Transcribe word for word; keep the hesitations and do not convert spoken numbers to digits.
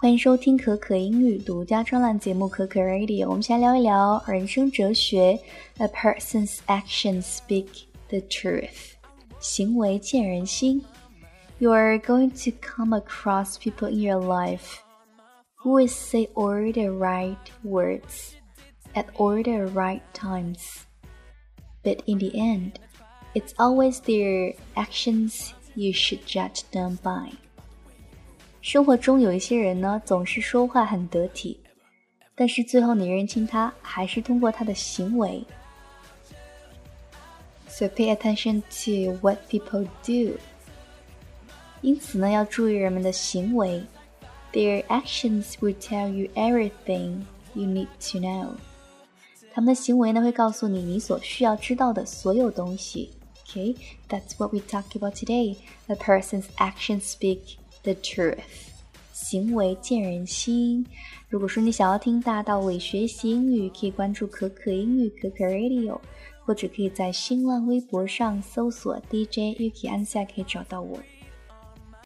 欢迎收听可可英语独家专栏节目可可 Radio， 我们先聊一聊人生哲学 A person's actions speak the truth， 行为见人心。 You are going to come across people in your life who will say all the right words at all the right times, but in the end, it's always their actions you should judge them by。生活中有一些人呢，总是说话很得体，但是最后你认清他，还是通过他的行为。So pay attention to what people do。因此呢，要注意人们的行为。Their actions will tell you everything you need to know。他们的行为呢，会告诉你你所需要知道的所有东西。Okay, that's what we talk about today. A person's actions speak the truth， 行为见人心。如果说你想要听大到尾学习英语，可以关注可可英语可可 Radio， 或者可以在新浪微博上搜索 D J Yuki 安夏可以找到我。